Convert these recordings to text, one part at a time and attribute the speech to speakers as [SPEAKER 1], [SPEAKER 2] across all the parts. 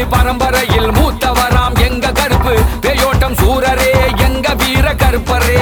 [SPEAKER 1] பரம்பரையில் மூத்தவராம் எங்க கருப்பு பேயோட்டம் சூரரே எங்க வீர கருப்பரே.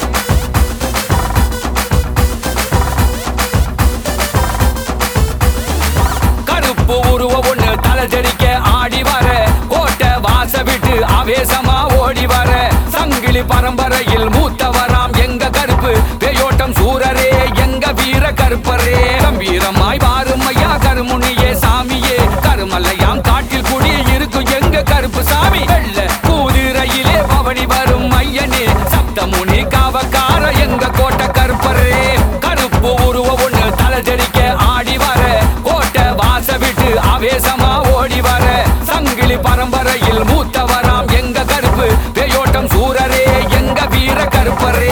[SPEAKER 1] கருப்பு உருவ ஒண்ணு தலை தெரிக்க ஆடி வர கோட்டை வாச விட்டு ஆவேசமா ஓடி வர சங்கிலி பரம்பரையில் மூத்தவராம் எங்க கருப்பு பேயோட்டம் சூரரே எங்க வீர கருப்பரே. கம்பீரமாய் வாரும் ஐயா கருமுனியே சாமியே கருமல்லையாம் காட்டில் குடி இருக்கும் எங்க கருப்பு சாமி. வெள்ள குதிரையிலே பவனி வரும் ஐயனே சப்தமுனி காவக்கார எங்க கோட்டை கருப்பரே. கருப்பு உருவ ஒண்ணு தலை தெரிக்க ஆடி வர கோட்டை வாச விட்டு ஆவேசமா ஓடி வர சங்கிலி பரம்பரையில் மூத்தவராம் எங்க கருப்பு பேயோட்டம் சூரரே எங்க வீர கருப்பரே.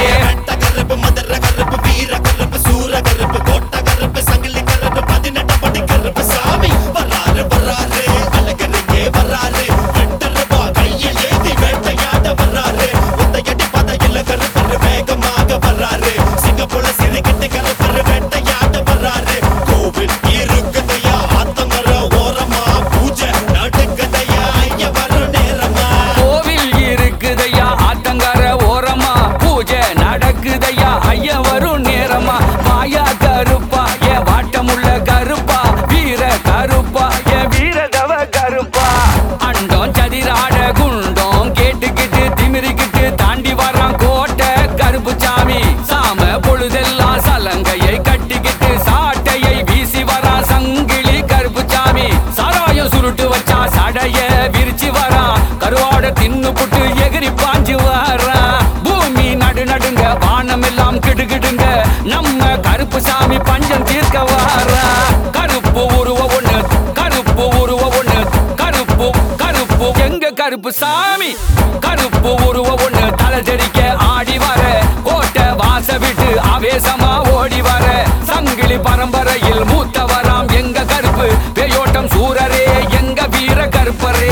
[SPEAKER 1] விரிச்சு வரா கருவாட தின்னு புட்டு எகிரி பாஞ்சு வரா பூமி நடு நடுங்க வானம் எல்லாம் கிடுகிடுங்க நம்ம கருப்பு சாமி பஞ்சம் தீர்க்க வாரா. கருப்பு உருவ ஒண்ணு கருப்பு உருவ ஒண்ணு கருப்பு கருப்பு எங்க கருப்பு சாமி. கருப்பு உருவ ஒண்ணு தலை தெரிக்க ஆடி வர கோட்டை வாச விட்டு ஆவேசமா ஓடி வர சங்கிலி பரம்பரையில் மூத்தவராம் எங்க கருப்பு பேயோட்டம் சூரரே எங்க வீர கருப்பரே.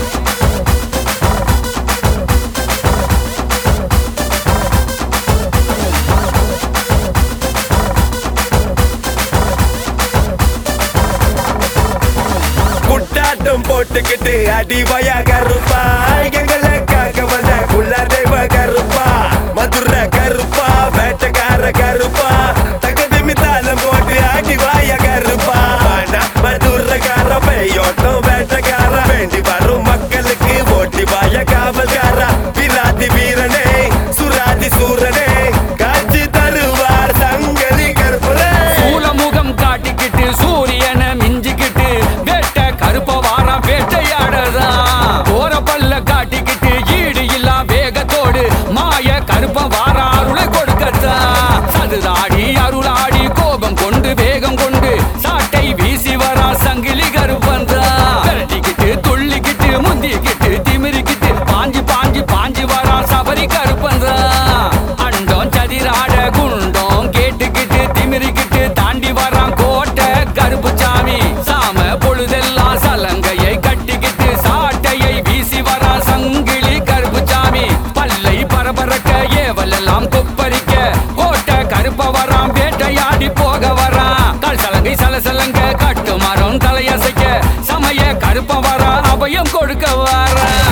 [SPEAKER 2] குட்டாட்டம் போட்டுக்கிட்டு அடிவய கருப்பா எங்களுக்காக வந்த குள்ள தெய்வ கருப்பா மதுரை கருப்பா வேட்டக்கார கருப்பா தகுதி மிதாலம் போட்டு அடிவாய கருப்பா மதுரைக்கார பேயோட்டம் வேட்டக்கார வேண்டி வரும் மக்களுக்கு ஓட்டி வாய காவல்காரா விராதி வீரனே சுராதி சூரனே காட்சி தருவார் சங்கலி கருப்பரே.
[SPEAKER 1] சூலமுகம் காட்டிக்கிட்டு சூரியனை மிஞ்சிக்கிட்டு வேட்ட கருப்ப வாரம் வேட்டையாடதா போற பல்ல காட்டிக்கிட்டு ஈடு இல்லா வேகத்தோடு மாய கருப்ப வார அருளை கொடுக்கத்தா சதுராடி அருளாடி கோபம் கொண்டு வேகம் கொண்டு சாட்டை வீசி வரா சங்கிலி கருப்பந்தா விரட்டிக்கிட்டு துள்ளிக்கிட்டு முந்திக்கிட்டு திமிரிக்கிட்டு பாஞ்சி பாஞ்சி பாஞ்சி வரா சபரி கருப்பந்தா அண்டம் சதிராட குண்டம் கேட்டுக்கிட்டு திமிரிக்கிட்டு தாண்டி வரான் கோட்டை கருப்பு சாமி சாம பொழுதெல்லாம் சலங்கையை கட்டிக்கிட்டு சாட்டையை வீசி வரா சங்கிலி கருப்பு சாமி பல்லை பரபரக்க ஏவலெல்லாம் கொப்பரிக்க கோட்டை கருப்ப வரான் வேட்டையாடி போக வரான் கால் சலங்கை சலசலங்க கட்டு மரம் தலையசைக்க சமய கருப்ப வரா அபயம் கொடுக்க வரா.